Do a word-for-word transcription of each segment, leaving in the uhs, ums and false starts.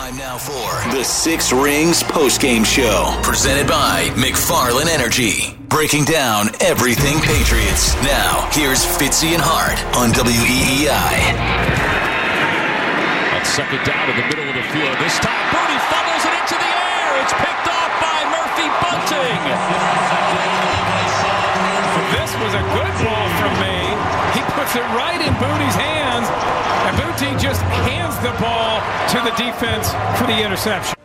Time now for the Six Rings postgame show, presented by McFarland Energy. Breaking down everything Patriots. Now, here's Fitzy and Hart on W E E I. Second down in the middle of the field. This time, Booty fumbles it into the air. It's picked off by Murphy Bunting. This was a good ball from May. He puts it right in Booty's hands, and Booty just hands the ball to the defense for the interception.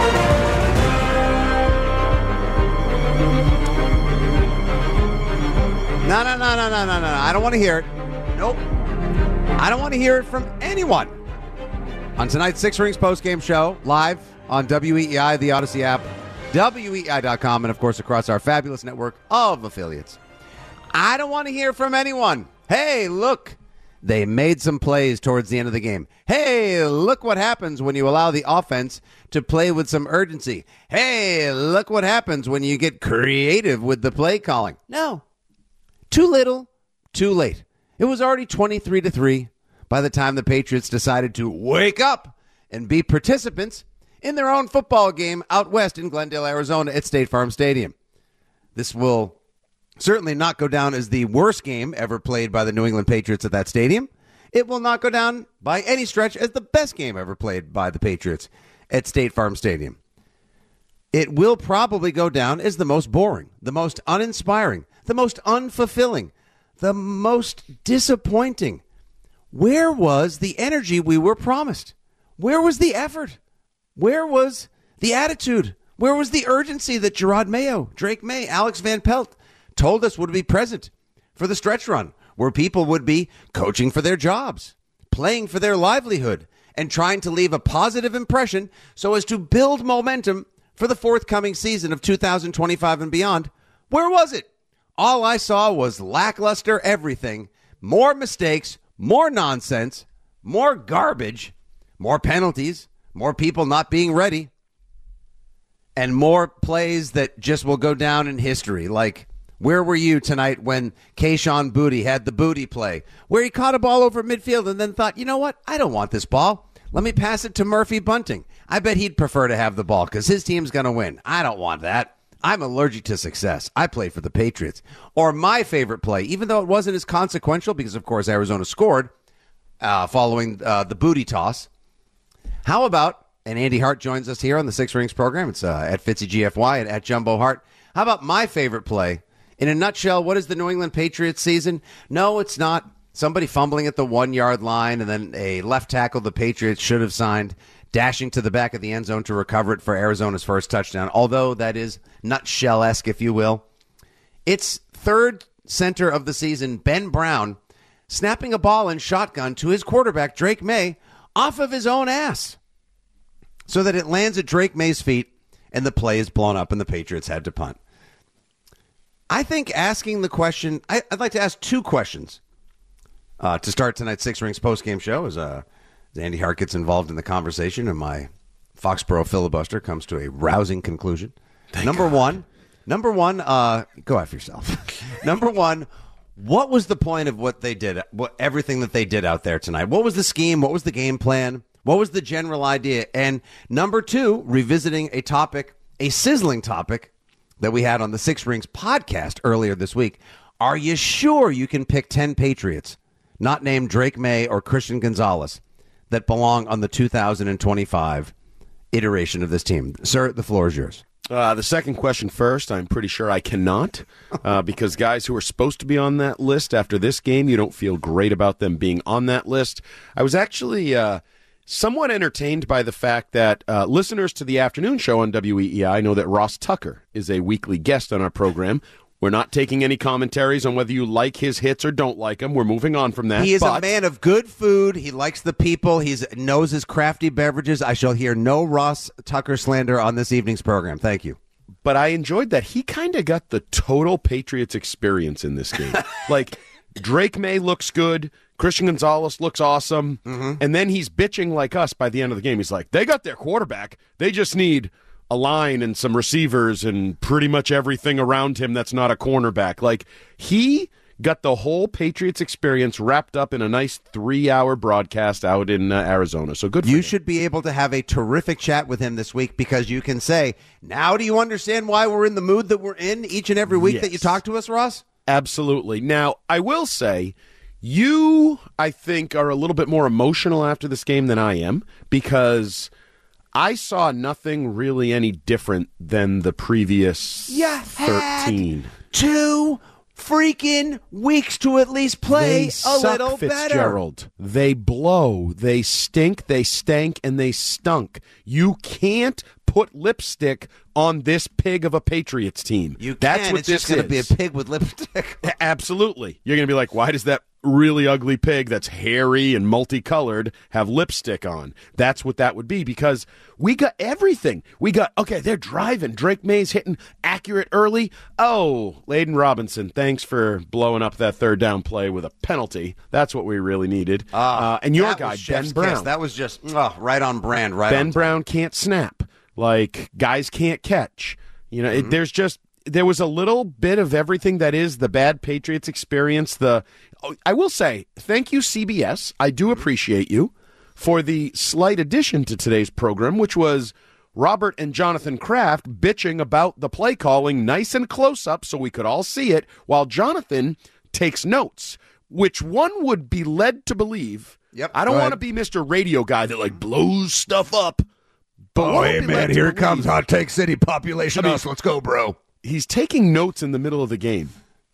No, no, no, no, no, no, no. I don't want to hear it. Nope. I don't want to hear it from anyone. On tonight's Six Rings postgame show, live on W E E I, the Odyssey app, W E E I dot com, and, of course, across our fabulous network of affiliates. I don't want to hear from anyone. Hey, look, they made some plays towards the end of the game. Hey, look what happens when you allow the offense to play with some urgency. Hey, look what happens when you get creative with the play calling. No. Too little, too late. It was already twenty-three to three. By the time the Patriots decided to wake up and be participants in their own football game out west in Glendale, Arizona at State Farm Stadium. This will certainly not go down as the worst game ever played by the New England Patriots at that stadium. It will not go down by any stretch as the best game ever played by the Patriots at State Farm Stadium. It will probably go down as the most boring, the most uninspiring, the most unfulfilling, the most disappointing. Where was the energy we were promised? Where was the effort? Where was the attitude? Where was the urgency that Gerard Mayo, Drake May, Alex Van Pelt told us would be present for the stretch run, where people would be coaching for their jobs, playing for their livelihood, and trying to leave a positive impression so as to build momentum for the forthcoming season of two thousand twenty-five and beyond? Where was it? All I saw was lackluster everything, more mistakes, more nonsense, more garbage, more penalties, more people not being ready, and more plays that just will go down in history. Like, where were you tonight when Kayshon Boutte had the booty play, where he caught a ball over midfield and then thought, you know what, I don't want this ball. Let me pass it to Murphy Bunting. I bet he'd prefer to have the ball because his team's going to win. I don't want that. I'm allergic to success. I play for the Patriots. Or my favorite play, even though it wasn't as consequential because, of course, Arizona scored uh, following uh, the booty toss. How about, and Andy Hart joins us here on the Six Rings program. It's uh, at FitzyGFY and at Jumbo Hart. How about my favorite play? In a nutshell, what is the New England Patriots season? No, it's not somebody fumbling at the one-yard line and then a left tackle the Patriots should have signed dashing to the back of the end zone to recover it for Arizona's first touchdown, although that is nutshell-esque, if you will. It's third center of the season, Ben Brown, snapping a ball in shotgun to his quarterback, Drake May, off of his own ass, so that it lands at Drake May's feet, and the play is blown up, and the Patriots had to punt. I think asking the question, I, I'd like to ask two questions uh, to start tonight's Six Rings postgame show as a Andy Hart gets involved in the conversation, and my Foxborough filibuster comes to a rousing conclusion. Thank number God. one, number one, uh, go after yourself. Number one, what was the point of what they did, what everything that they did out there tonight? What was the scheme? What was the game plan? What was the general idea? And number two, revisiting a topic, a sizzling topic that we had on the Six Rings podcast earlier this week. Are you sure you can pick ten Patriots, not named Drake May or Christian Gonzalez, that belong on the two thousand twenty-five iteration of this team? Sir, the floor is yours. Uh, the second question first, I'm pretty sure I cannot, uh, because guys who are supposed to be on that list after this game, you don't feel great about them being on that list. I was actually uh, somewhat entertained by the fact that uh, listeners to the afternoon show on W E E I know that Ross Tucker is a weekly guest on our program. We're not taking any commentaries on whether you like his hits or don't like him. We're moving on from that. He is but... a man of good food. He likes the people. He knows his crafty beverages. I shall hear no Ross Tucker slander on this evening's program. Thank you. But I enjoyed that he kind of got the total Patriots experience in this game. Like, Drake May looks good. Christian Gonzalez looks awesome. Mm-hmm. And then he's bitching like us by the end of the game. He's like, they got their quarterback. They just need a line and some receivers and pretty much everything around him that's not a cornerback. Like, he got the whole Patriots experience wrapped up in a nice three-hour broadcast out in uh, Arizona. So good for you. You should be able to have a terrific chat with him this week because you can say, now do you understand why we're in the mood that we're in each and every week yes. that you talk to us, Ross? Absolutely. Now, I will say, you, I think, are a little bit more emotional after this game than I am because I saw nothing really any different than the previous You thirteen. Had two freaking weeks to at least play They a suck, little Fitzgerald. Better. They blow, they stink, they stank, and they stunk. You can't put lipstick on this pig of a Patriots team. You That's can. what It's this just going to is. be a pig with lipstick. Absolutely. You're going to be like, why does that really ugly pig that's hairy and multicolored have lipstick on? That's what that would be because we got everything. We got, okay, they're driving. Drake May's hitting accurate early. Oh, Layden Robinson, thanks for blowing up that third down play with a penalty. That's what we really needed. Uh, uh, and your That guy, was Ben chef's Brown. kiss. That was just oh, right on brand. Right. Ben on Brown can't snap. Like, guys can't catch. You know, mm-hmm. it, there's just, there was a little bit of everything that is the bad Patriots experience. The, I will say, thank you, C B S. I do appreciate you for the slight addition to today's program, which was Robert and Jonathan Kraft bitching about the play calling nice and close up so we could all see it, while Jonathan takes notes, which one would be led to believe. Yep, I don't go want to ahead. be Mister Radio guy that, like, blows stuff up. But Oh, what hey, would be man, led to here it believe- comes. Hot Take City, population I mean- us. Let's go, bro. He's taking notes in the middle of the game.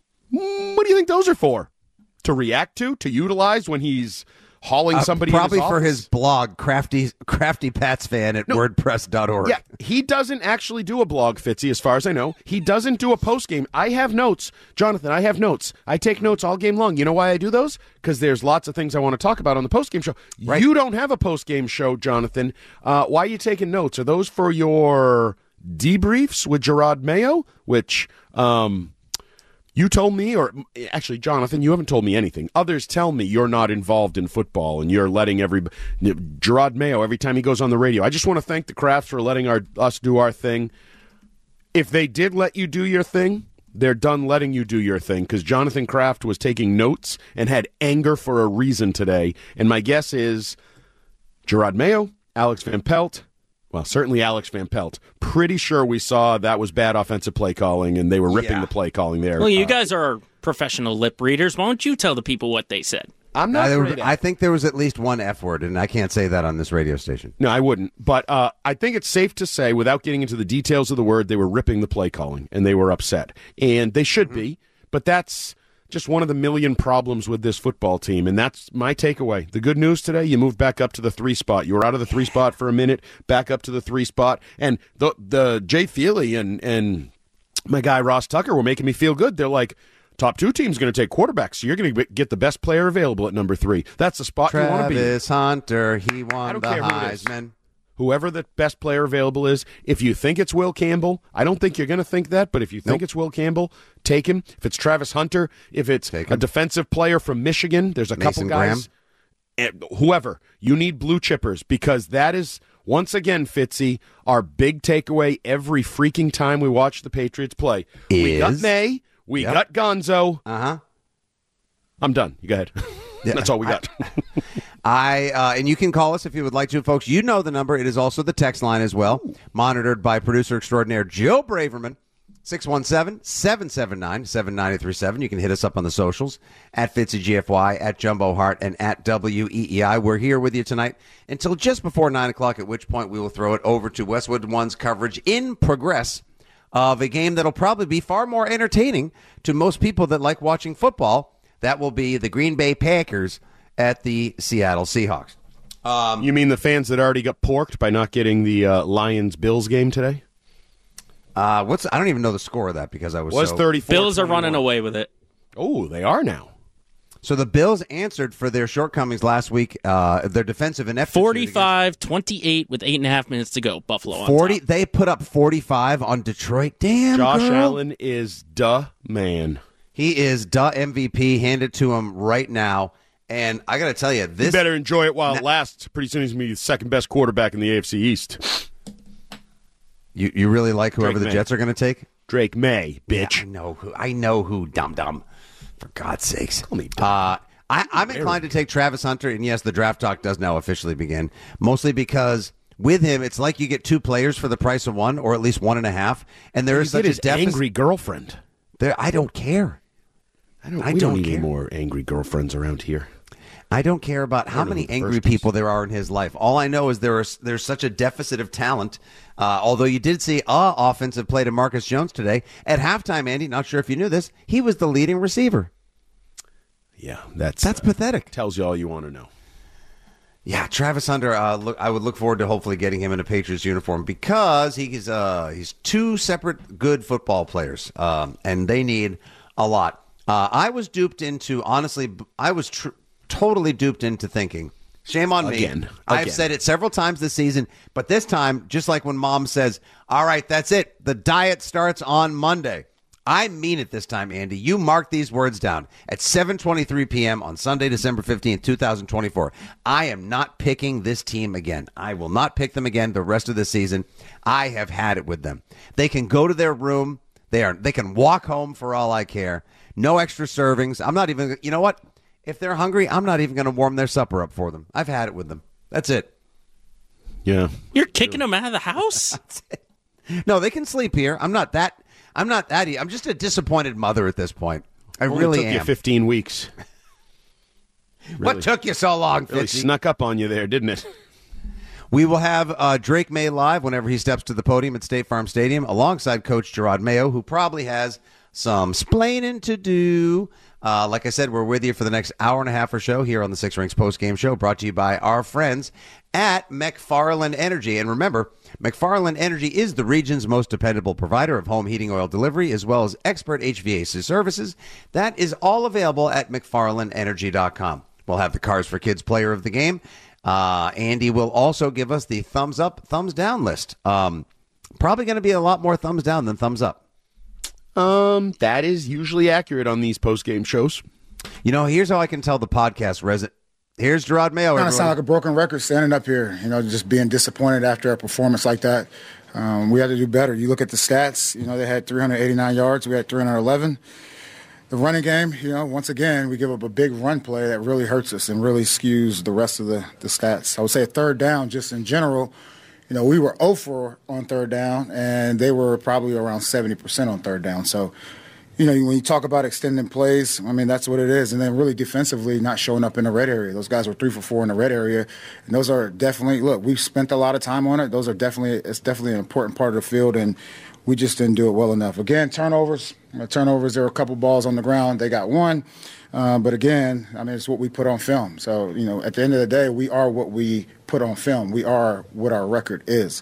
Mm, What do you think those are for? To react to? To utilize when he's hauling Uh, somebody probably in his for office? his blog, crafty crafty Pats fan at wordpress dot org. Yeah, he doesn't actually do a blog, Fitzy, as far as I know. He doesn't do a post game. I have notes. Jonathan, I have notes. I take notes all game long. You know why I do those? Because there's lots of things I want to talk about on the post game show. Right. You don't have a post game show, Jonathan. Uh, why are you taking notes? Are those for your debriefs with Gerard Mayo, which um, you told me, or actually, Jonathan, you haven't told me anything. Others tell me you're not involved in football and you're letting every Gerard Mayo every time he goes on the radio. I just want to thank the Crafts for letting our us do our thing. If they did let you do your thing, they're done letting you do your thing because Jonathan Kraft was taking notes and had anger for a reason today. And my guess is Gerard Mayo, Alex Van Pelt, well, certainly Alex Van Pelt. Pretty sure we saw that was bad offensive play calling, and they were ripping Yeah. the play calling there. Well, you Uh, guys are professional lip readers. Why don't you tell the people what they said? I'm not I, great at I it. think there was at least one F word, and I can't say that on this radio station. No, I wouldn't. But uh, I think it's safe to say, without getting into the details of the word, they were ripping the play calling, and they were upset. And they should be, but that's just one of the million problems with this football team, and that's my takeaway. The good news today, you moved back up to the three spot. You were out of the three spot for a minute, back up to the three spot, and the the Jay Feely and, and my guy Ross Tucker were making me feel good. They're like, top two team's going to take quarterbacks, so you're going to get the best player available at number three. That's the spot you want to be in. Travis Hunter, he I won don't the care who it is. Heisman. Whoever the best player available is, if you think it's Will Campbell, I don't think you're going to think that, but if you think Nope. it's Will Campbell, take him. If it's Travis Hunter, if it's Take a him. defensive player from Michigan, there's a Mason couple guys. And whoever, you need blue chippers because that is, once again, Fitzy, our big takeaway every freaking time we watch the Patriots play. We got Is- May, we Yep. got Gonzo. Uh-huh. I'm done. You go ahead. That's all we got. I uh, and you can call us if you would like to, folks. You know the number. It is also the text line as well, monitored by producer extraordinaire Joe Braverman, six one seven, seven seven nine, seven nine three seven. You can hit us up on the socials, at FitzyGFY, at Jumbo Hart, and at W E E I. We're here with you tonight until just before nine o'clock, at which point we will throw it over to Westwood One's coverage in progress of a game that'll probably be far more entertaining to most people that like watching football. That will be the Green Bay Packers at the Seattle Seahawks. Um, You mean the fans that already got porked by not getting the uh, Lions-Bills game today? Uh, what's I don't even know the score of that because I was Was so, thirty-four Bills are twenty-one. running away with it. Oh, they are now. So the Bills answered for their shortcomings last week. Uh, their defensive ineptitude. forty-five twenty-eight with eight and a half minutes to go. Buffalo on forty. top. They put up forty-five on Detroit. Damn, Josh girl. Allen is duh man. He is duh M V P. Hand it to him right now. And I got to tell you, You this better enjoy it while it lasts. Pretty soon he's going to be the second best quarterback in the A F C East. you you really like whoever Drake the May. Jets are going to take. Drake May, bitch. Yeah, I know who. I know who. Dum dum. For God's sakes. Call me Uh, I, I'm inclined to take Travis Hunter, and yes, the draft talk does now officially begin, mostly because with him, it's like you get two players for the price of one, or at least one and a half, and there You is such get a his deficit. angry girlfriend. There, I don't care. I don't. I we don't don't need care. any more angry girlfriends around here. I don't care about how know many who the angry first is. people there are in his life. All I know is there is there's such a deficit of talent. Uh, although you did see a offensive play to Marcus Jones today at halftime, Andy. Not sure if you knew this. He was the leading receiver. Yeah, that's That's uh, pathetic. Tells you all you want to know. Yeah, Travis Hunter. Uh, look, I would look forward to hopefully getting him in a Patriots uniform because he's uh, he's two separate good football players, um, and they need a lot. Uh, I was duped into honestly. I was tr- totally duped into thinking. Shame on me. Again. I've Again. said it several times this season, but this time, just like when Mom says, "All right, that's it. The diet starts on Monday." I mean it this time, Andy. You mark these words down at seven twenty-three p.m. on Sunday, December fifteenth, twenty twenty-four. I am not picking this team again. I will not pick them again the rest of the season. I have had it with them. They can go to their room. They are. They can walk home for all I care. No extra servings. I'm not even, you know what? If they're hungry, I'm not even going to warm their supper up for them. I've had it with them. That's it. Yeah. You're kicking them out of the house? No, they can sleep here. I'm not that. I'm not that. I'm just a disappointed mother at this point. I Only really took am. you fifteen weeks. What took you so long, Really Fitzy? snuck up on you there, didn't it? We will have uh, Drake May live whenever he steps to the podium at State Farm Stadium alongside Coach Gerard Mayo, who probably has some splaining to do. Uh, like I said, we're with you for the next hour and a half or so here on the Six Rings Post-Game Show, brought to you by our friends at McFarland Energy. And remember, McFarland Energy is the region's most dependable provider of home heating oil delivery, as well as expert H V A C services. That is all available at McFarland Energy dot com. We'll have the Cars for Kids player of the game. Uh, Andy will also give us the thumbs up, thumbs down list. Um, probably going to be a lot more thumbs down than thumbs up. Um, that is usually accurate on these post-game shows. You know, here's how I can tell the podcast resident. Here's Gerard Mayo. Kind of sound everyone. like a broken record standing up here, you know, just being disappointed after a performance like that. Um, we had to do better. You look at the stats, you know, they had three hundred eighty-nine yards. We had three hundred eleven. The running game, you know, once again, we give up a big run play that really hurts us and really skews the rest of the, the stats. I would say third down, just in general, you know, we were oh for on third down, and they were probably around seventy percent on third down. So, you know, when you talk about extending plays, I mean, that's what it is. And then really defensively not showing up in the red area. Those guys were three for four in the red area. And those are definitely, look, we've spent a lot of time on it. Those are definitely, it's definitely an important part of the field, and we just didn't do it well enough. Again, turnovers. Turnovers, there were a couple balls on the ground. They got one. Uh, but again, I mean, it's what we put on film. So, you know, at the end of the day, we are what we put on film. We are what our record is.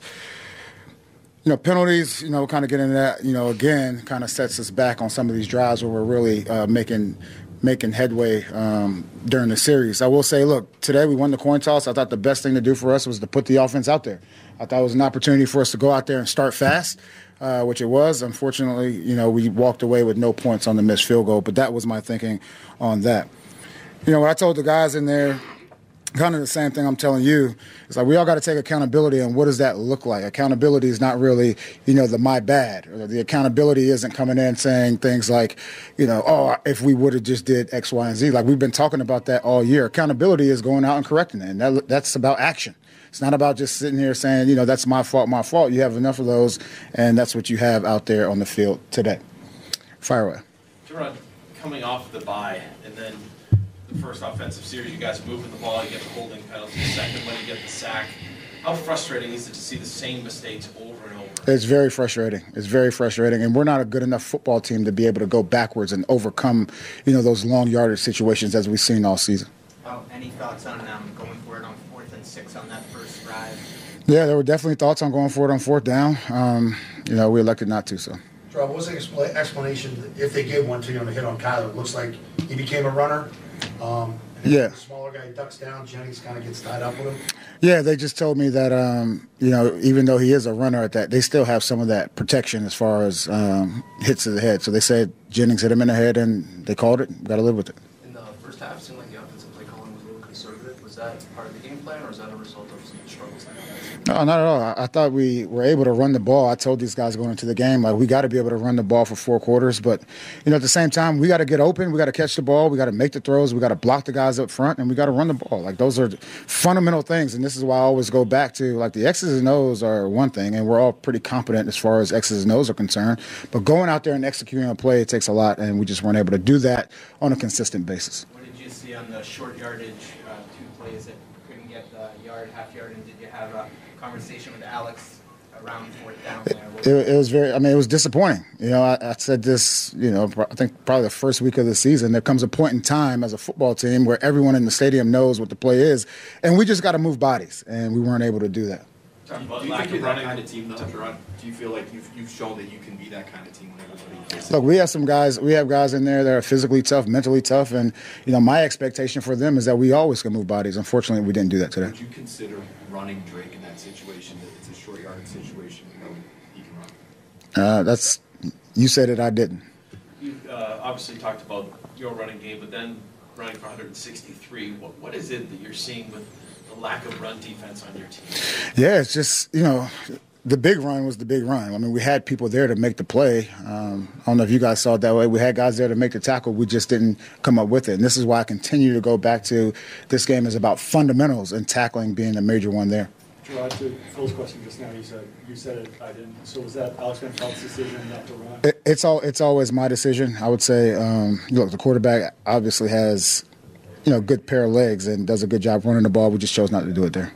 You know, penalties, you know, kind of getting into that, you know, again, kind of sets us back on some of these drives where we're really uh, making making headway um, during the series. I will say, look, today we won the coin toss. I thought the best thing to do for us was to put the offense out there. I thought it was an opportunity for us to go out there and start fast, uh, which it was. Unfortunately, you know, we walked away with no points on the missed field goal, but that was my thinking on that. You know, what I told the guys in there, kind of the same thing I'm telling you. It's like we all got to take accountability, and what does that look like? Accountability is not really, you know, the my bad. Or the accountability isn't coming in saying things like, you know, oh, if we would have just did X, Y, and Z. Like we've been talking about that all year. Accountability is going out and correcting it, and that, that's about action. It's not about just sitting here saying, you know, that's my fault, my fault. You have enough of those, and that's what you have out there on the field today. Fire away. Gerard, coming off the bye, and then the first offensive series, you guys moving the ball, you get the holding penalty. The second one, you get the sack. How frustrating is it to see the same mistakes over and over? It's very frustrating. It's very frustrating, and we're not a good enough football team to be able to go backwards and overcome, you know, those long yardage situations as we've seen all season. Well, any thoughts on um, going for it on fourth and six on that first drive? Yeah, there were definitely thoughts on going for it on fourth down. Um, you know, we elected not to, so. What was the expl- explanation if they gave one to you on the hit on Kyler? It looks like he became a runner. Um, and yeah. The smaller guy ducks down. Jennings kind of gets tied up with him. Yeah, they just told me that, um, you know, even though he is a runner at that, they still have some of that protection as far as um, hits to the head. So they said Jennings hit him in the head, and they called it. Got to live with it. In the first half, it seemed like the offensive play calling was a little conservative. Was that part of the game plan, or is that a result of some struggles? No, not at all. I, I thought we were able to run the ball. I told these guys going into the game, like, we got to be able to run the ball for four quarters. But, you know, at the same time, we got to get open. We got to catch the ball. We got to make the throws. We got to block the guys up front, and we got to run the ball. Like, those are fundamental things. And this is why I always go back to, like, the X's and O's are one thing, and we're all pretty competent as far as X's and O's are concerned. But going out there and executing a play, it takes a lot, and we just weren't able to do that on a consistent basis. What did you see on the short yardage, uh, two plays that couldn't get the yard, half yard, and did you have a conversation with Alex around fourth down there? It, it was very, I mean, it was disappointing. You know, I, I said this, you know, I think probably the first week of the season, there comes a point in time as a football team where everyone in the stadium knows what the play is, and we just got to move bodies, and we weren't able to do that. Do you, do you think you're that kind of team, though, Gerard? Do you feel like you've, you've shown that you can be that kind of team when everybody faces? Look, we have some guys, we have guys in there that are physically tough, mentally tough, and, you know, my expectation for them is that we always can move bodies. Unfortunately, we didn't do that today. Would you consider running Drake in that situation, that it's a short yard situation, you know, he can run? Uh, that's, you said it, I didn't. You uh, obviously talked about your running game, but then running for one hundred sixty-three. What, what is it that you're seeing with the lack of run defense on your team? Yeah, it's just, you know, the big run was the big run. I mean, we had people there to make the play. Um, I don't know if you guys saw it that way. We had guys there to make the tackle. We just didn't come up with it. And this is why I continue to go back to this game is about fundamentals, and tackling being a major one there. Gerard, to Phil's question just now, you said you said it, I didn't. So was that Alex Van Pelt's decision not to run? It, it's all. It's always my decision. I would say, um, look, the quarterback obviously has, you know, good pair of legs and does a good job running the ball. We just chose not to do it there.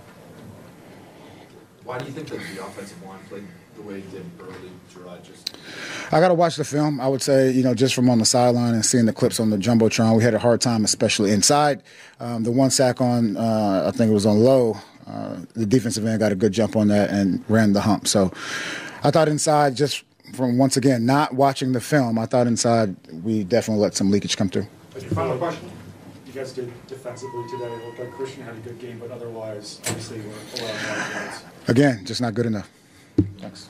Why do you think that the offensive line played the way it did early, Gerard? Just I got to watch the film. I would say, you know, just from on the sideline and seeing the clips on the Jumbotron, we had a hard time, especially inside. Um, the one sack on, uh, I think it was on Lowe, uh, the defensive end got a good jump on that and ran the hump. So I thought inside, just from, once again, not watching the film, I thought inside we definitely let some leakage come through. Final question. You guys did defensively today. It looked like Christian had a good game, but otherwise, obviously, you were allowed more yards. Again, just not good enough. Thanks.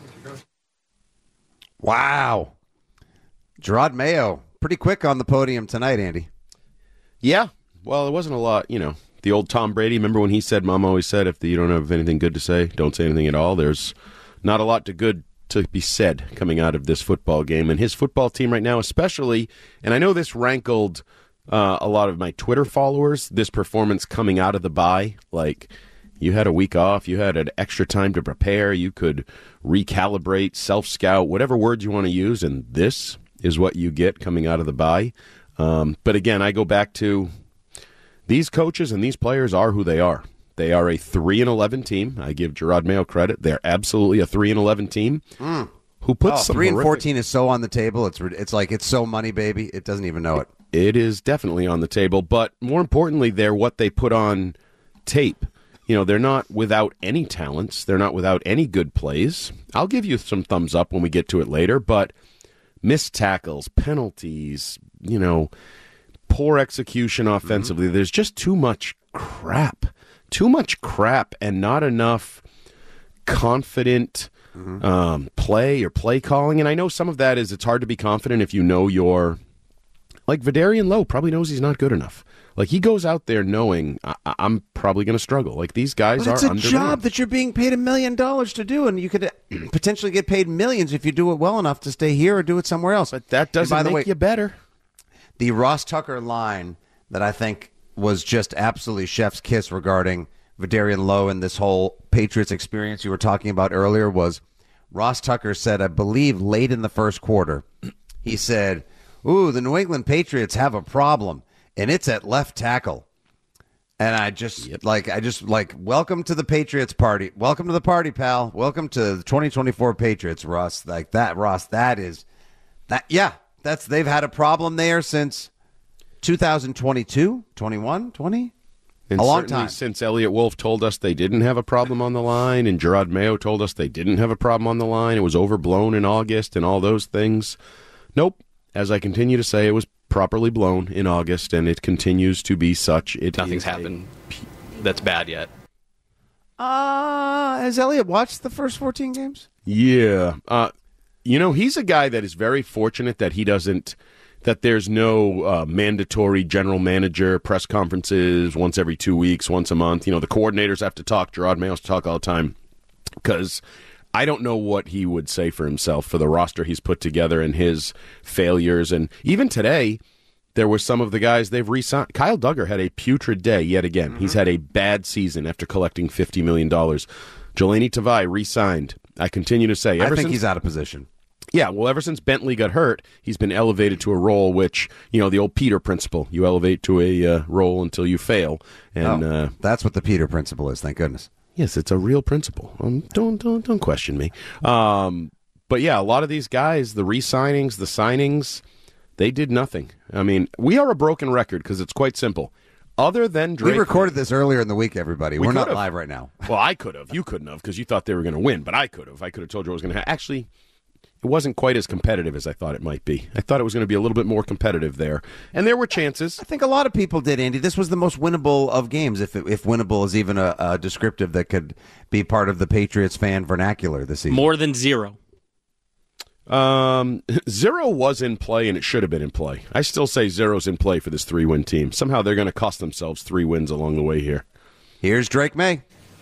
Wow. Gerard Mayo, pretty quick on the podium tonight, Andy. Yeah. Well, it wasn't a lot, you know. The old Tom Brady, remember when he said, Mom always said, if you don't have anything good to say, don't say anything at all. There's not a lot to good to be said coming out of this football game. And his football team right now especially, and I know this rankled uh, a lot of my Twitter followers, this performance coming out of the bye. Like, you had a week off, you had an extra time to prepare, you could recalibrate, self-scout, whatever words you want to use, and this is what you get coming out of the bye. Um, but again, I go back to these coaches and these players are who they are. They are a three and eleven team. I give Gerard Mayo credit. They're absolutely a three and eleven team. Mm. Who puts oh, some three and horrific... fourteen is so on the table. It's it's like it's so money, baby. It doesn't even know it. It is definitely on the table, but more importantly, they're what they put on tape. You know, they're not without any talents. They're not without any good plays. I'll give you some thumbs up when we get to it later, but missed tackles, penalties, you know, poor execution offensively. Mm-hmm. There's just too much crap. Too much crap and not enough confident mm-hmm. um, play or play calling. And I know some of that is it's hard to be confident if you know you're like Vidarian Lowe probably knows he's not good enough. Like, he goes out there knowing I- I'm probably going to struggle. Like, these guys but are it's a underrated. job that you're being paid a million dollars to do, and you could potentially get paid millions if you do it well enough to stay here or do it somewhere else. But that doesn't by the make way, you better. The Ross Tucker line that I think was just absolutely chef's kiss regarding Vidarian Lowe and this whole Patriots experience you were talking about earlier was Ross Tucker said, I believe late in the first quarter, he said, ooh, the New England Patriots have a problem, and it's at left tackle. And I just, yep. like, I just, like, welcome to the Patriots party. Welcome to the party, pal. Welcome to the twenty twenty-four Patriots, Ross. Like, that, Ross, that is, that, yeah, that's, they've had a problem there since two thousand twenty-two, twenty-one, twenty And a long certainly time. Since Elliott Wolf told us they didn't have a problem on the line, and Gerard Mayo told us they didn't have a problem on the line, it was overblown in August and all those things. Nope. As I continue to say, it was properly blown in August, and it continues to be such. It Nothing's happened a... that's bad yet. Uh, has Elliott watched the first fourteen games? Yeah. Uh, you know, he's a guy that is very fortunate that he doesn't, that there's no uh, mandatory general manager press conferences once every two weeks, once a month. You know, the coordinators have to talk. Gerard Mayo has to talk all the time. because I don't know what he would say for himself for the roster he's put together and his failures. And even today, there were some of the guys they've re-signed. Kyle Duggar had a putrid day yet again. Mm-hmm. He's had a bad season after collecting fifty million dollars. Jelani Tavai re-signed. I continue to say. Ever I think since, he's out of position. Yeah, well, ever since Bentley got hurt, he's been elevated to a role which, you know, the old Peter principle. You elevate to a uh, role until you fail. And oh, uh, that's what the Peter principle is, thank goodness. Yes, it's a real principle. Um, don't don't don't question me. Um, but yeah, a lot of these guys, the re-signings, the signings, they did nothing. I mean, we are a broken record because it's quite simple. Other than Drake, we recorded this earlier in the week, everybody. We We're not could've. live right now. Well, I could have. You couldn't have because you thought they were going to win, but I could have. I could have told you I was going to have. Actually, it wasn't quite as competitive as I thought it might be. I thought it was going to be a little bit more competitive there, and there were chances. I think a lot of people did, Andy. This was the most winnable of games, if if winnable is even a, a descriptive that could be part of the Patriots fan vernacular this season. More than zero. Um, zero was in play, and it should have been in play. I still say zero's in play for this three-win team. Somehow they're going to cost themselves three wins along the way here. Here's Drake May.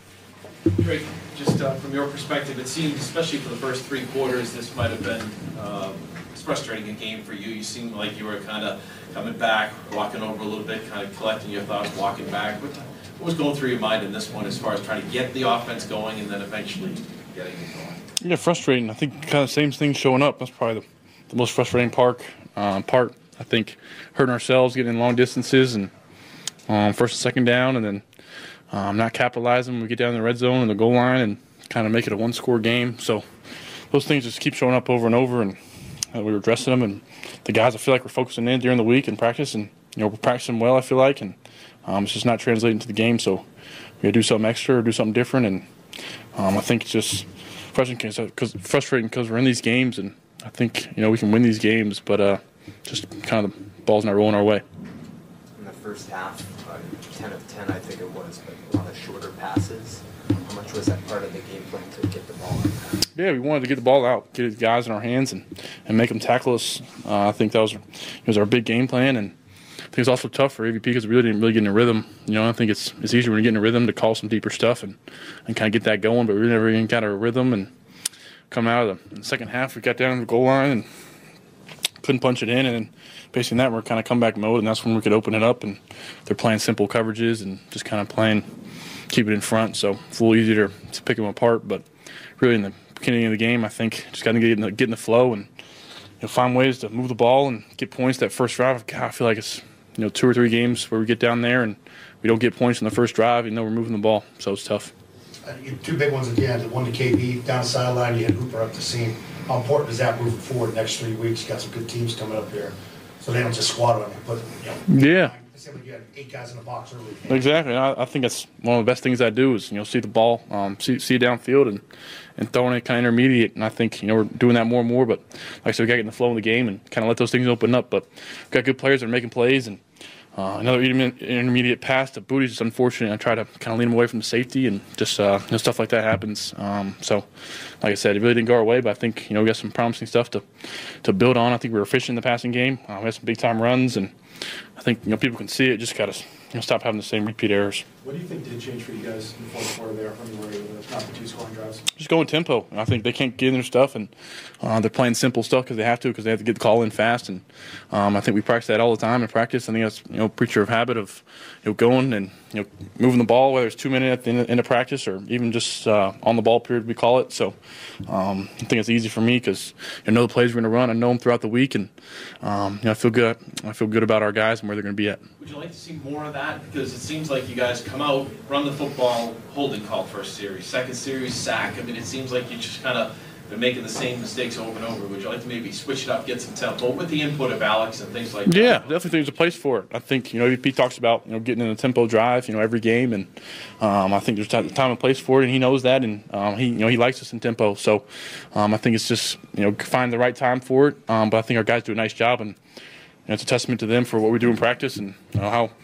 Drake, just uh, from your perspective, it seemed, especially for the first three quarters, this might have been uh, it's frustrating a game for you. You seemed like you were kind of coming back, walking over a little bit, kind of collecting your thoughts, walking back. What, what was going through your mind in this one as far as trying to get the offense going and then eventually getting it going? Yeah, frustrating. I think kind of same thing showing up. That's probably the, the most frustrating part. Uh, part I think hurting ourselves, getting in long distances, and um, first and second down, and then um, not capitalizing when we get down in the red zone and the goal line, and kind of make it a one-score game. So those things just keep showing up over and over, and uh, we were addressing them. And the guys, I feel like we're focusing in during the week and practice, and you know we're practicing well. I feel like, and um, it's just not translating to the game. So we got to do something extra or do something different, and um, I think it's just frustrating because frustrating because we're in these games, and I think you know we can win these games, but uh, just kind of the ball's not rolling our way. In the first half, uh, ten of ten, I think it was, but a lot of shorter passes. How much was that part of the game plan to get the ball out? Yeah, we wanted to get the ball out, get the guys in our hands, and, and make them tackle us. Uh, I think that was was our big game plan, and I think it's also tough for A V P because we really didn't really get in a rhythm. You know, I think it's it's easier when you get in a rhythm to call some deeper stuff and, and kind of get that going, but we never even got a rhythm. And coming out of the, the second half, we got down to the goal line and couldn't punch it in, and then basically that we're kind of comeback mode, and that's when we could open it up. And they're playing simple coverages and just kind of playing, keep it in front. So it's a little easier to, to pick them apart, but really in the beginning of the game, I think just got to get in the, get in the flow and you know, find ways to move the ball and get points that first drive. God, I feel like it's you know two or three games where we get down there and we don't get points in the first drive, even though we're moving the ball. So it's tough. Uh, you two big ones at the end. One to K B down the sideline. You had Hooper up the seam. How important is that moving forward the next three weeks? You got some good teams coming up here, so they don't just squat on you. But you know, yeah. You had eight guys in the box early. Exactly. I, I think that's one of the best things I do is you know see the ball, um, see see it downfield, and, and throwing it kind of intermediate. And I think you know we're doing that more and more. But like I said, we got to get in the flow of the game and kind of let those things open up. But we've got good players that are making plays, and uh, another intermediate pass to Booty is unfortunate. I try to kind of lean him away from the safety, and just uh, you know, stuff like that happens. Um, so, like I said, it really didn't go our way. But I think you know we got some promising stuff to to build on. I think we were efficient in the passing game. Uh, we had some big time runs, and I think you know people can see it. Just got to you know, stop having the same repeat errors. What do you think did change for you guys in the fourth quarter there when you were able to stop the two scoring drives? Just going tempo. I think they can't get in their stuff, and uh, they're playing simple stuff because they have to, because they have to get the call in fast. And um, I think we practice that all the time in practice. I think that's you know preacher of habit of you know going and you know moving the ball, whether it's two minutes at the end of, end of practice or even just uh, on the ball period we call it. So um, I think it's easy for me because I know the plays we're going to run. I know them throughout the week, and um, you know, I feel good. I feel good about our guys and where they're going to be at. Would you like to see more of that? Because it seems like you guys come out, run the football, holding call first series, second series, sack. I mean, it seems like you just kind of been making the same mistakes over and over. Would you like to maybe switch it up, get some tempo with the input of Alex and things like that? Yeah, definitely think there's a place for it. I think, you know, A V P talks about, you know, getting in a tempo drive, you know, every game, and um, I think there's a time and place for it, and he knows that, and um, he, you know, he likes us in tempo. So um, I think it's just, you know, find the right time for it. Um, but I think our guys do a nice job, and you know, it's a testament to them for what we do in practice and you know, how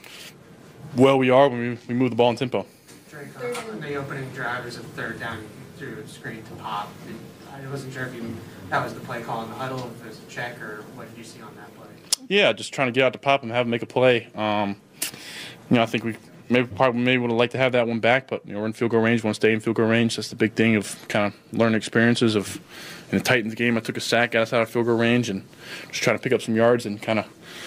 well we are when we, we move the ball in tempo. Drake, on the opening drive, there's a third down through a screen to Pop. I wasn't sure if you, that was the play call in the huddle, if it was a check, or what did you see on that play? Yeah, just trying to get out to Pop and have him make a play. Um, you know, I think we maybe probably maybe would have liked to have that one back, but you know, we're in field goal range. Want to stay in field goal range. That's the big thing of kind of learning experiences of in the Titans game. I took a sack, got us out of field goal range, and just trying to pick up some yards and kind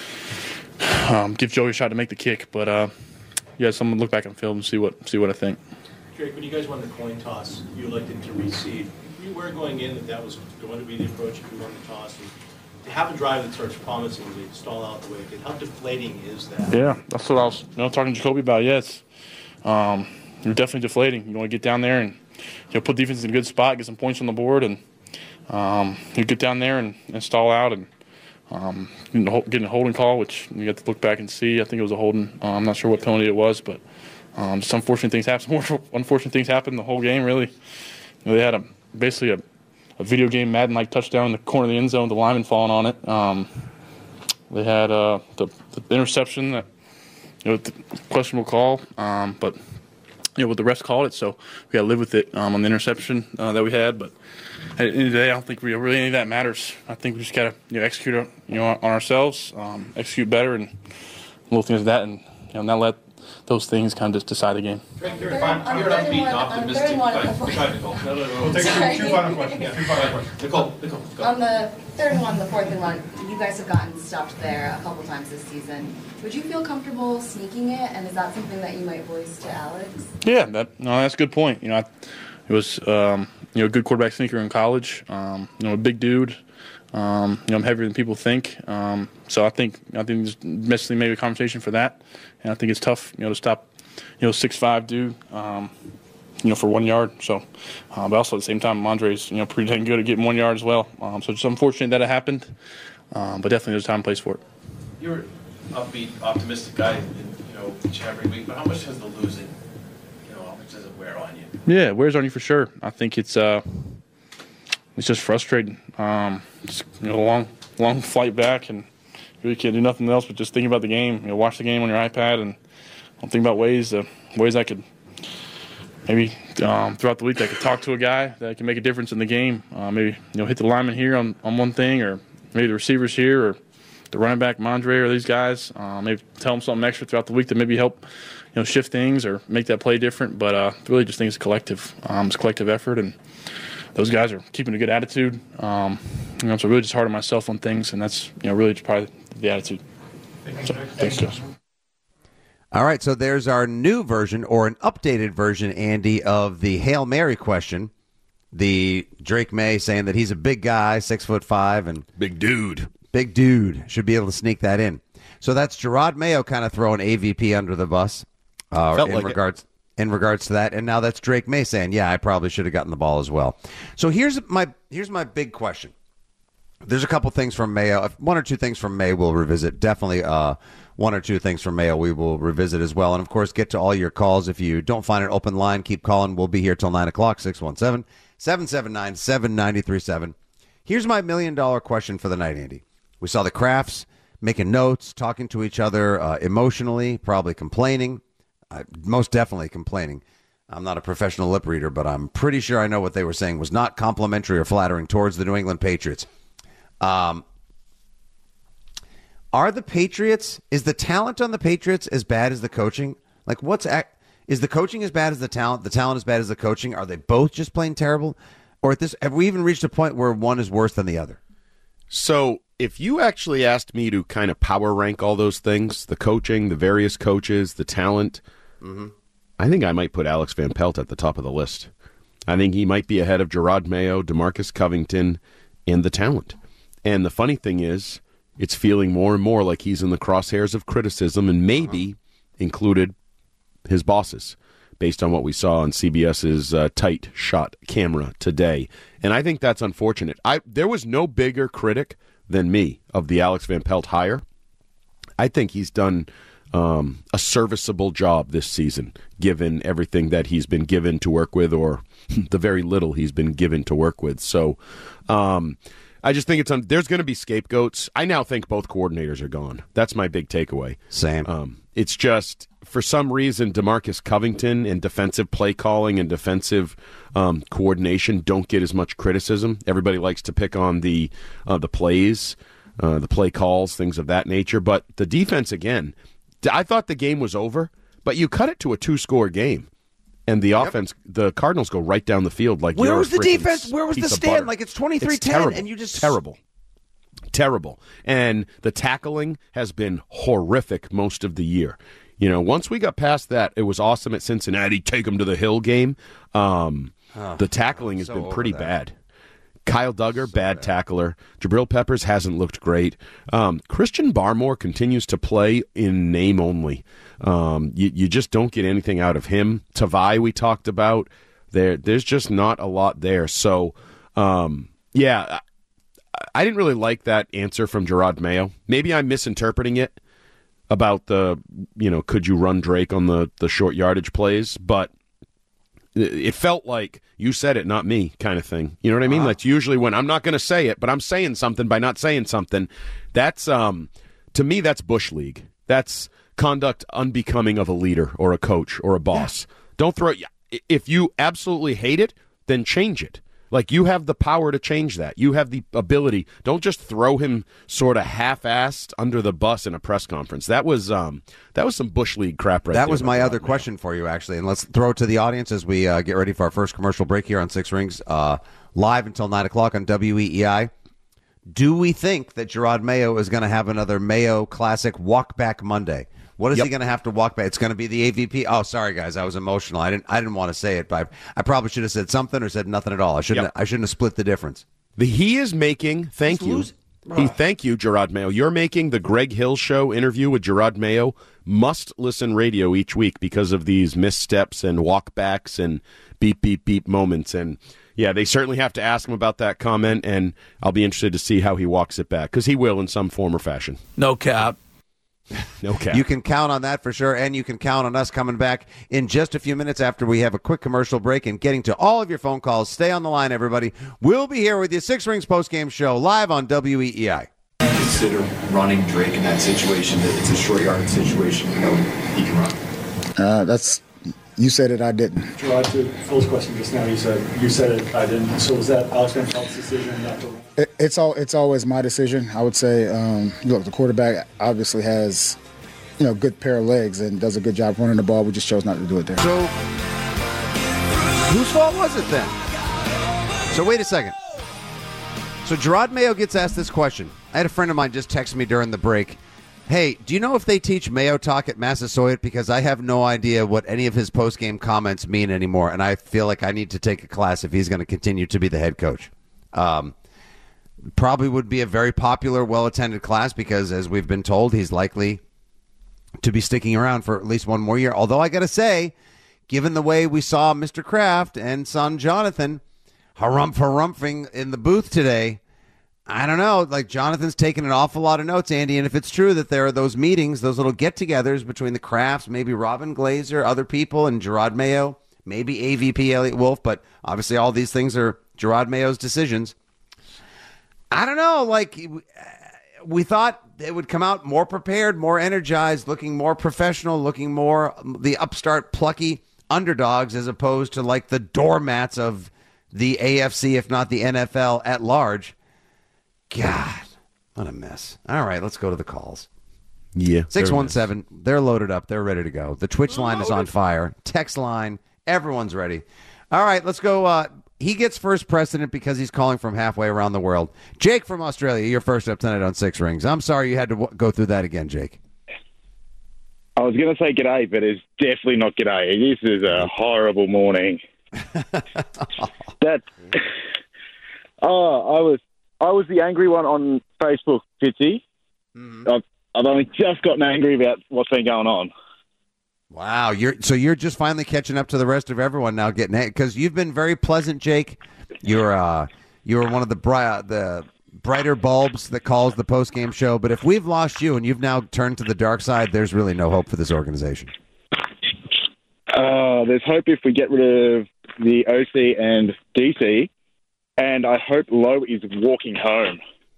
of um, give Joey a shot to make the kick. But uh, yeah, someone look back on film and see what see what I think. Drake, when you guys won the coin toss, you elected to reseed. You were going in that that was going to be the approach if you won the toss. And to have a drive that starts promisingly stall out the way, how deflating is that? Yeah, that's what I was you know, talking to Jacoby about. Yes, um, you're definitely deflating. You want to get down there and you know, put defense in a good spot, get some points on the board, and um, you get down there and, and stall out and um, getting a holding call, which you got to look back and see. I think it was a holding. Uh, I'm not sure what penalty it was, but um, just unfortunate things happen. More unfortunate things happened the whole game. Really, you know, they had a basically a. a video game Madden-like touchdown in the corner of the end zone, the lineman falling on it. Um, they had uh, the, the interception that, you know, the questionable call, um, but, you know, what the refs called it, so we got to live with it um, on the interception uh, that we had. But at the end of the day, I don't think we, really any of that matters. I think we just got to you know, execute you know, on ourselves, um, execute better, and little things like that, and you know, not let those things kind of just decide the game. Drake, you're fine. You're upbeat and optimistic. Go ahead, Nicole. No, no, no. We'll take two, two final questions. Yeah, two final questions. Nicole, Nicole, go. On the third and one, the fourth and one, you guys have gotten stopped there a couple times this season. Would you feel comfortable sneaking it, and is that something that you might voice to Alex? Yeah, that no, that's a good point. You know, I, it was um, you know a good quarterback sneaker in college. Um, you know, a big dude. Um, you know, I'm heavier than people think. Um, so I think I think there's necessarily maybe a conversation for that, and I think it's tough, you know, to stop, you know, six five dude, um, you know, for one yard. So, uh, but also at the same time, Mondre's you know pretty dang good at getting one yard as well. Um, so it's unfortunate that it happened, um, but definitely there's a time and place for it. You're an upbeat, optimistic guy, in, you know, each and every week. But how much does the losing, you know, how much does it wear on you? Yeah, it wears on you for sure. I think it's uh, it's just frustrating. Um, Just, you know, a long, long flight back, and you really can't do nothing else but just think about the game. You know, watch the game on your iPad, and I'll think about ways, uh, ways I could maybe um, throughout the week I could talk to a guy that can make a difference in the game. Uh, maybe you know, hit the lineman here on, on one thing, or maybe the receivers here, or the running back Mondre, or these guys. Uh, maybe tell them something extra throughout the week to maybe help, you know, shift things or make that play different. But uh, really, just think it's a collective, um, it's a collective effort, and those guys are keeping a good attitude. Um, you know, so really just hard on myself on things, and that's you know really just probably the attitude. So, thanks, guys. All right, so there's our new version or an updated version, Andy, of the Hail Mary question. The Drake May saying that he's a big guy, six foot five, and big dude, big dude should be able to sneak that in. So that's Gerard Mayo kind of throwing A V P under the bus uh, Felt in like regards. It. In regards to that, and now that's Drake May saying, "Yeah, I probably should have gotten the ball as well." So here's my here's my big question. There's a couple things from Mayo, one or two things from May we'll revisit. Definitely, uh, one or two things from Mayo we will revisit as well, and of course, get to all your calls. If you don't find an open line, keep calling. We'll be here till nine o'clock. six one seven, seven seven nine, seven nine three seven. Here's my million dollar question for the night, Andy. We saw the Crafts making notes, talking to each other uh, emotionally, probably complaining. Uh, most definitely complaining. I'm not a professional lip reader, but I'm pretty sure I know what they were saying was not complimentary or flattering towards the New England Patriots. Um, are the Patriots, is the talent on the Patriots as bad as the coaching? Like, what's, is the coaching as bad as the talent? The talent as bad as the coaching? Are they both just plain terrible? Or at this, have we even reached a point where one is worse than the other? So if you actually asked me to kind of power rank all those things, the coaching, the various coaches, the talent, mm-hmm. I think I might put Alex Van Pelt at the top of the list. I think he might be ahead of Gerard Mayo, DeMarcus Covington, and the talent. And the funny thing is, it's feeling more and more like he's in the crosshairs of criticism, and maybe included his bosses, based on what we saw on CBS's uh, tight shot camera today. And I think that's unfortunate. I there was no bigger critic than me of the Alex Van Pelt hire. I think he's done um, a serviceable job this season, given everything that he's been given to work with, or the very little he's been given to work with. So um, I just think it's un- there's going to be scapegoats. I now think both coordinators are gone. That's my big takeaway. Same. Um, it's just, for some reason, DeMarcus Covington and defensive play calling and defensive um, coordination don't get as much criticism. Everybody likes to pick on the uh, the plays, uh, the play calls, things of that nature. But the defense, again, I thought the game was over But you cut it to a two-score game, and the yep. offense, the Cardinals go right down the field like where you're was a the defense? Where was the stand? Like it's twenty-three ten, and you just terrible. Terrible. And the tackling has been horrific most of the year. You know, once we got past that, it was awesome at Cincinnati, take them to the hill game. Um, oh, the tackling has so been pretty bad. Kyle Duggar, so bad, bad tackler. Jabril Peppers hasn't looked great. Um, Christian Barmore continues to play in name only. Um, you, you just don't get anything out of him. Tavai we talked about. There, There's just not a lot there. So, um, yeah, I didn't really like that answer from Gerard Mayo. Maybe I'm misinterpreting it about the, you know, could you run Drake on the, the short yardage plays, but it felt like you said it, not me kind of thing. You know what I mean? Uh-huh. That's usually when I'm not going to say it, but I'm saying something by not saying something. That's, um, to me, that's Bush League. That's conduct unbecoming of a leader or a coach or a boss. Yeah. Don't throw it. If you absolutely hate it, then change it. Like, you have the power to change that. You have the ability. Don't just throw him sort of half-assed under the bus in a press conference. That was um, that was some Bush League crap right that there. That was my other question for you, actually. And let's throw it to the audience as we uh, get ready for our first commercial break here on Six Rings, uh, live until nine o'clock on W E E I. Do we think that Gerard Mayo is going to have another Mayo Classic Walk Back Monday? What is yep. he going to have to walk back? It's going to be the A V P. Oh, sorry guys, I was emotional. I didn't. I didn't want to say it, but I, I probably should have said something or said nothing at all. I shouldn't. Yep. I shouldn't have split the difference. The he is making. Thank Just you. Lose. He, thank you, Gerard Mayo. You're making the Greg Hill Show interview with Gerard Mayo must-listen radio each week because of these missteps and walkbacks and beep beep beep moments. And yeah, they certainly have to ask him about that comment, and I'll be interested to see how he walks it back because he will in some form or fashion. No cap. No cap. You can count on that for sure, and you can count on us coming back in just a few minutes after we have a quick commercial break and getting to all of your phone calls. Stay on the line, everybody. We'll be here with you, Six Rings postgame show, live on W E E I. Consider running Drake in that situation. That it's a short yardage situation. You know, he can run. Uh, that's you said it. I didn't. Gerard, to Phil's question just now, you said you said it. I didn't. So was that Alex Van Pelt's decision not to run? It, it's all. It's always my decision. I would say. Um, look, the quarterback obviously has, you know, good pair of legs and does a good job running the ball. We just chose not to do it there. So, whose fault was it then? So wait a second. So Gerard Mayo gets asked this question. I had a friend of mine just text me during the break. Hey, do you know if they teach Mayo talk at Massasoit? Because I have no idea what any of his post-game comments mean anymore, and I feel like I need to take a class if he's going to continue to be the head coach. Um, probably would be a very popular, well-attended class because, as we've been told, he's likely to be sticking around for at least one more year. Although I got to say, given the way we saw Mister Kraft and son Jonathan harumph harumphing in the booth today, I don't know. Like, Jonathan's taking an awful lot of notes, Andy, and if it's true that there are those meetings, those little get-togethers between the Krafts, maybe Robin Glazer, other people, and Gerard Mayo, maybe A V P Elliott Wolf, but obviously all these things are Gerard Mayo's decisions. I don't know. Like, we thought it would come out more prepared, more energized, looking more professional, looking more the upstart, plucky underdogs as opposed to, like, the doormats of the A F C, if not the N F L at large. God, what a mess. All right, let's go to the calls. Yeah. six one seven, they're loaded up. They're ready to go. The Twitch line is on fire. Text line, everyone's ready. All right, let's go. Uh, he gets first precedent because he's calling from halfway around the world. Jake from Australia, you're first up tonight on Six Rings. I'm sorry you had to w- go through that again, Jake. I was going to say g'day, but it's definitely not g'day. This is a horrible morning. that. Oh, I was... I was the angry one on Facebook, Fitzy. Mm-hmm. I've, I've only just gotten angry about what's been going on. Wow, you're so you're just finally catching up to the rest of everyone now, getting it because you've been very pleasant, Jake. You're uh, you're one of the bri- the brighter bulbs that calls the post game show. But if we've lost you and you've now turned to the dark side, there's really no hope for this organization. Uh, there's hope if we get rid of the O C and D C. And I hope Lowe is walking home.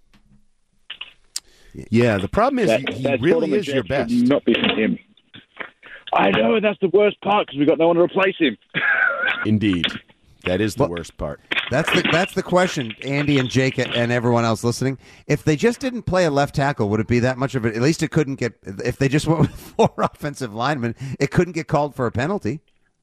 Yeah, the problem is that, he, he really is your best. Not be from him. I know, that's the worst part because we've got no one to replace him. Indeed. That is the well, worst part. That's the that's the question, Andy and Jake and everyone else listening. If they just didn't play a left tackle, would it be that much of it? At least it couldn't get. If they just went with four offensive linemen, it couldn't get called for a penalty.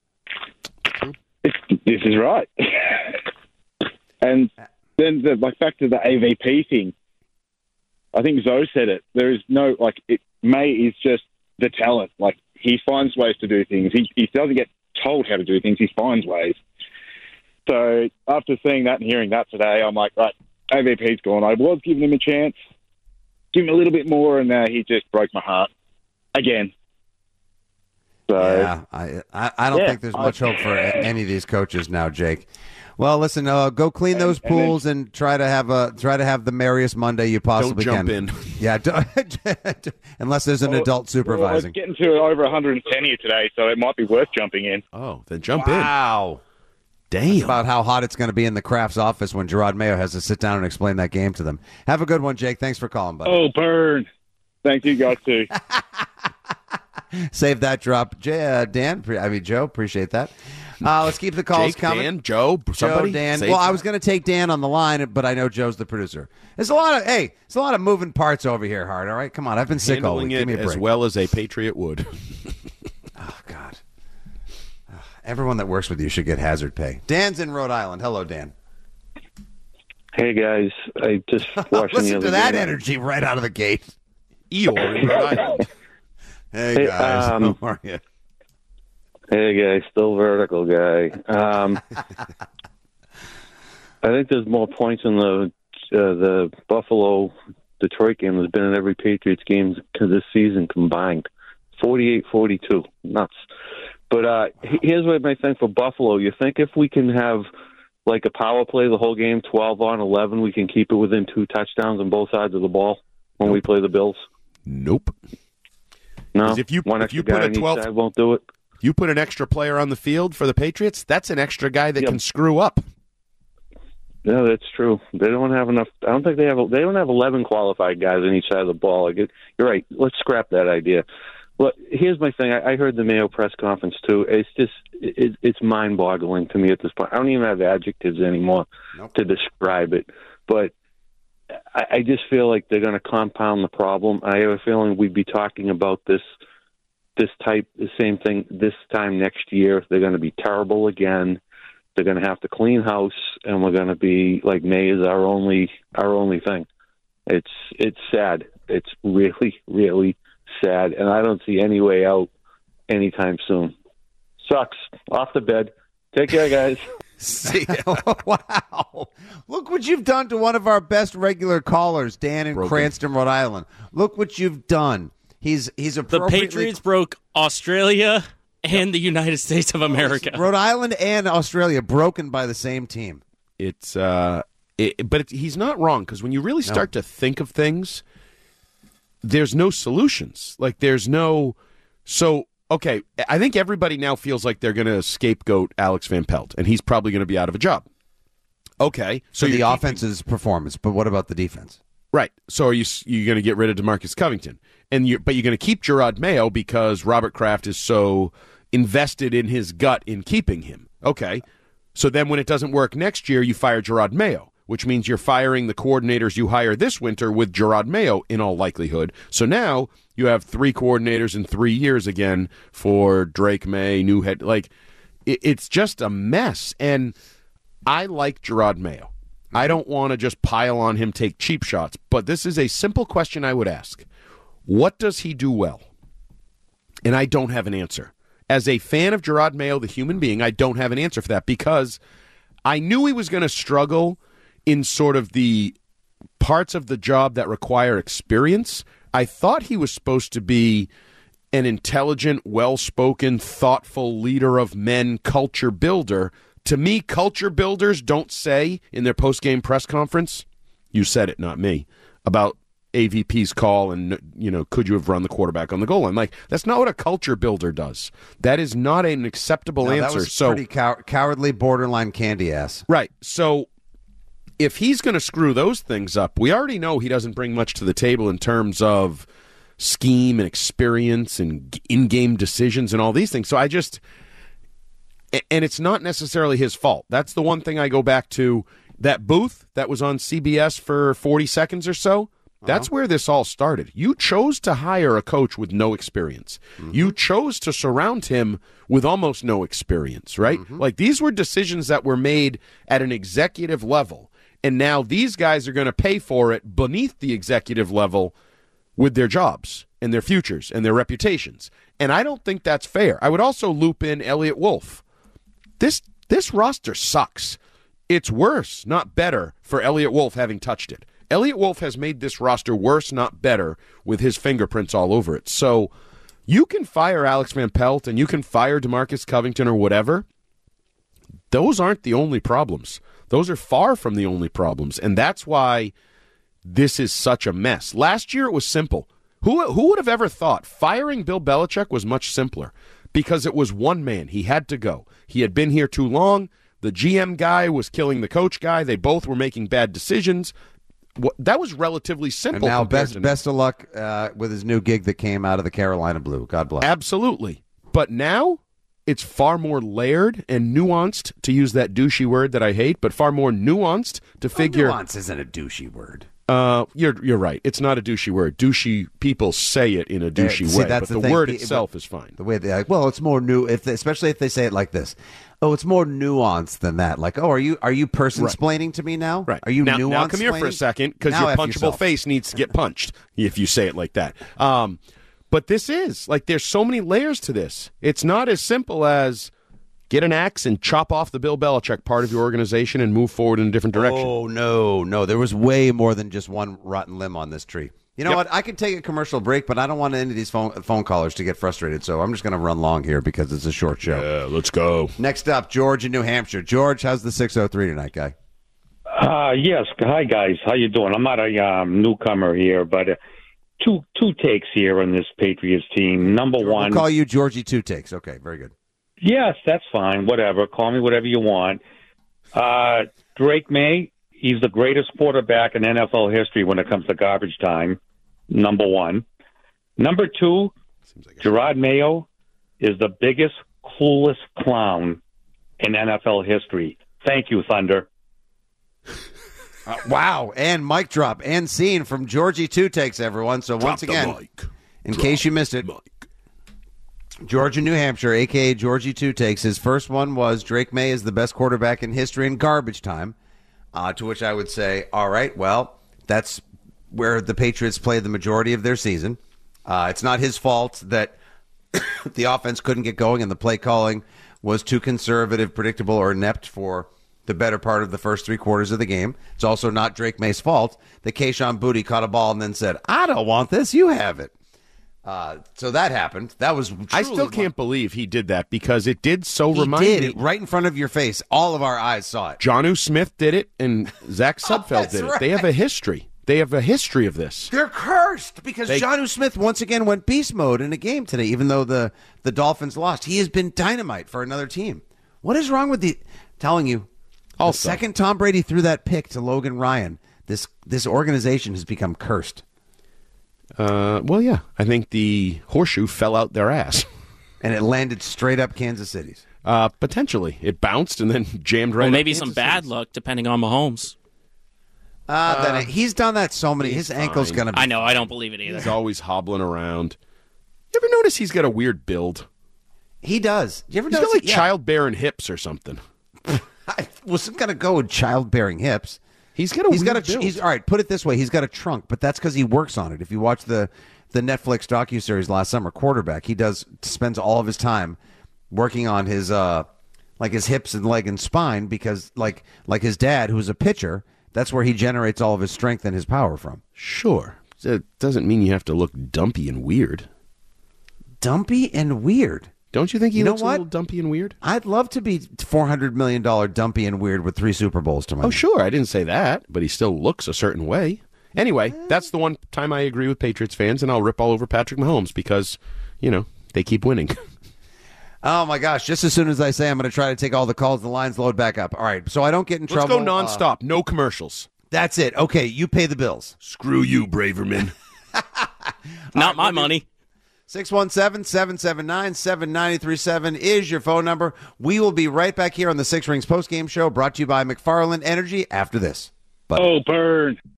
This is right. And then, the, like, back to the A V P thing. I think Zoe said it. There is no, like, it, May is just the talent. Like, he finds ways to do things. He, he doesn't get told how to do things. He finds ways. So after seeing that and hearing that today, I'm like, right, A V P's gone. I was giving him a chance, give him a little bit more, and uh, he just broke my heart again. So yeah, I I, I don't yeah, think there's much I, hope for any of these coaches now, Jake. Well, listen, uh, go clean those and, and pools then, and try to have a try to have the merriest Monday you possibly Don't jump can. in. Yeah, don't, unless there's an well, adult supervising. Well, it's getting to over one hundred ten here today, so it might be worth jumping in. Oh, then jump wow. in. Wow. Damn. That's about how hot it's going to be in the Kraft's office when Gerard Mayo has to sit down and explain that game to them. Have a good one, Jake. Thanks for calling, buddy. Oh, burn. Thank you, guys, too. Save that drop. Jay, uh, Dan, I mean, Joe, appreciate that. Uh, let's keep the calls Jake, coming. Dan, Joe, somebody. Joe, Dan. Save Well, I that. was going to take Dan on the line, but I know Joe's the producer. There's a lot of, hey, there's a lot of moving parts over here, Hart, all right? Come on, I've been sick all week. Handling Give me it a break. as well as a Patriot would. Oh, God. Everyone that works with you should get hazard pay. Dan's in Rhode Island. Hello, Dan. Hey, guys. I just watched Listen the other to that game. energy right out of the gate. Eeyore in Rhode Island. Hey, Hey, guys. um, How are you? Hey, guys. Still vertical guy. Um, I think there's more points in the uh, the Buffalo-Detroit game there's been in every Patriots game this season combined. forty-eight forty-two. Nuts. But uh, here's what my thing for Buffalo. You think if we can have like a power play the whole game, twelve on eleven, we can keep it within two touchdowns on both sides of the ball when nope. we play the Bills? Nope. No. If you One if extra you put guy a on each twelve, side won't do it. you put an extra player on the field for the Patriots. That's an extra guy that Yep. can screw up. No, that's true. They don't have enough. I don't think they have. They don't have eleven qualified guys on each side of the ball. I get, you're right. Let's scrap that idea. But here's my thing. I, I heard the Mayo press conference too. It's just it, it's mind-boggling to me at this point. I don't even have adjectives anymore nope. to describe it. But I, I just feel like they're going to compound the problem. I have a feeling we'd be talking about this this type, the same thing this time next year. They're going to be terrible again. They're going to have to clean house, and we're going to be like May is our only our only thing. It's it's sad. It's really really sad, and I don't see any way out anytime soon. Sucks. Off to bed. Take care, guys. See, wow. Look what you've done to one of our best regular callers, Dan in Broken. Cranston, Rhode Island. Look what you've done. He's he's The appropriately... Patriots broke Australia and the United States of America. Rhode Island and Australia broken by the same team. It's uh, it, but it, he's not wrong because when you really start No. to think of things, there's no solutions. Like there's no so. Okay, I think everybody now feels like they're going to scapegoat Alex Van Pelt, and he's probably going to be out of a job. Okay, So, so the you're keeping- offense's performance, but what about the defense? Right. So are you you going to get rid of DeMarcus Covington, and you but you're going to keep Gerard Mayo because Robert Kraft is so invested in his gut in keeping him. Okay. So then when it doesn't work next year, you fire Gerard Mayo, which means you're firing the coordinators you hire this winter with Gerard Mayo in all likelihood. So now you have three coordinators in three years again for Drake May, new head. Like it, it's just a mess. And I like Gerard Mayo. I don't want to just pile on him, take cheap shots, but this is a simple question I would ask. What does he do well? And I don't have an answer. As a fan of Gerard Mayo, the human being, I don't have an answer for that because I knew he was going to struggle in sort of the parts of the job that require experience. I thought he was supposed to be an intelligent, well-spoken, thoughtful leader of men, culture builder. To me, culture builders don't say in their post-game press conference, you said it, not me, about A V P's call and, you know, could you have run the quarterback on the goal line? Like, that's not what a culture builder does. That is not an acceptable No, answer. That was so pretty cow- cowardly, borderline candy ass. Right. So if he's going to screw those things up, we already know he doesn't bring much to the table in terms of scheme and experience and in-game decisions and all these things. So I just... And it's not necessarily his fault. That's the one thing I go back to. That booth that was on C B S for forty seconds or so, that's uh-huh. where this all started. You chose to hire a coach with no experience. Mm-hmm. You chose to surround him with almost no experience, right? Mm-hmm. Like, these were decisions that were made at an executive level, and now these guys are going to pay for it beneath the executive level with their jobs and their futures and their reputations. And I don't think that's fair. I would also loop in Elliott Wolf. This this roster sucks. It's worse, not better, for Elliott Wolf having touched it. Elliott Wolf has made this roster worse, not better, with his fingerprints all over it. So you can fire Alex Van Pelt and you can fire DeMarcus Covington or whatever. Those aren't the only problems. Those are far from the only problems. And that's why this is such a mess. Last year it was simple. Who, who would have ever thought firing Bill Belichick was much simpler? Because it was one man. He had to go. He had been here too long. The G M guy was killing the coach guy. They both were making bad decisions. That was relatively simple. And now, best best of luck uh, with his new gig that came out of the Carolina Blue. God bless. Absolutely. But now it's far more layered and nuanced, to use that douchey word that I hate, but far more nuanced to well, figure. Nuance isn't a douchey word. Uh, you're you're right. It's not a douchey word. Douchey people say it in a douchey See, way, that's but the, the thing. word The, itself is fine. The way they, well, it's more new, if they, especially if they say it like this. Oh, it's more nuanced than that. Like, oh, are you are you person explaining right. to me now? Right. Are you now, nuance? Now come here for a second, because your punchable yourself. face needs to get punched if you say it like that. Um, but this is like, there's so many layers to this. It's not as simple as get an axe and chop off the Bill Belichick part of your organization and move forward in a different direction. Oh, no, no. There was way more than just one rotten limb on this tree. You know yep. what? I can take a commercial break, but I don't want any of these phone phone callers to get frustrated, so I'm just going to run long here because it's a short show. Yeah, let's go. Next up, George in New Hampshire. George, how's the six oh three tonight, guy? Uh, yes. Hi, guys. How you doing? I'm not a um, newcomer here, but uh, two two takes here on this Patriots team. Number we'll one. We'll call you Georgie Two Takes. Okay, very good. Yes, that's fine. Whatever. Call me whatever you want. Uh, Drake May, he's the greatest quarterback in N F L history when it comes to garbage time. Number one. Number two, like Gerard Mayo is the biggest, coolest clown in N F L history. Thank you, Thunder. Uh, wow. And mic drop and scene from Georgie Two Takes, everyone. So drop once again, mic. in drop case you missed it, mic. George in New Hampshire, a k a. Georgie Two Takes. His first one was Drake May is the best quarterback in history in garbage time, uh, to which I would say, all right, well, that's where the Patriots played the majority of their season. Uh, it's not his fault that the offense couldn't get going and the play calling was too conservative, predictable, or inept for the better part of the first three quarters of the game. It's also not Drake May's fault that Kayshon Boutte caught a ball and then said, I don't want this, you have it. Uh, so that happened. That was I still can't one. believe he did that, because it did so he remind did me. It right in front of your face. All of our eyes saw it. Jonnu Smith did it, and Zach Sudfeld oh, did it. Right. They have a history. They have a history of this. They're cursed because they, Jonnu Smith once again went beast mode in a game today, even though the, the Dolphins lost. He has been dynamite for another team. What is wrong with the telling you? Also, the second Tom Brady threw that pick to Logan Ryan, this this organization has become cursed. Uh, well, yeah. I think the horseshoe fell out their ass. And it landed straight up Kansas City's. Uh, potentially. It bounced and then jammed right well, maybe up some Kansas bad City's. luck, depending on Mahomes. Uh, uh, then he's done that so many. His ankle's fine. going to be... I know. I don't believe it either. He's always hobbling around. You ever notice he's got a weird build? He does. You ever he's notice got like it? Yeah. childbearing hips or something. I wasn't going to go with childbearing hips. He's got a he's weird got a, build. He's, all right, put it this way. He's got a trunk, but that's because he works on it. If you watch the, the Netflix docuseries last summer, Quarterback, he does spends all of his time working on his uh like his hips and leg and spine because like like his dad, who's a pitcher, that's where he generates all of his strength and his power from. Sure. It doesn't mean you have to look dumpy and weird. Dumpy and weird? Don't you think he you looks know what? a little dumpy and weird? I'd love to be four hundred million dollars dumpy and weird with three Super Bowls to my Oh, name. sure. I didn't say that, but he still looks a certain way. Anyway, that's the one time I agree with Patriots fans, and I'll rip all over Patrick Mahomes because, you know, they keep winning. Oh, my gosh. Just as soon as I say I'm going to try to take all the calls, the lines load back up. All right, so I don't get in Let's trouble. Let's go nonstop. Uh, no commercials. That's it. Okay, you pay the bills. Screw you, Braverman. Not right, my money. six one seven, seven seven nine, seven nine three seven is your phone number. We will be right back here on the Six Rings postgame show, brought to you by McFarland Energy after this. Oh, burn.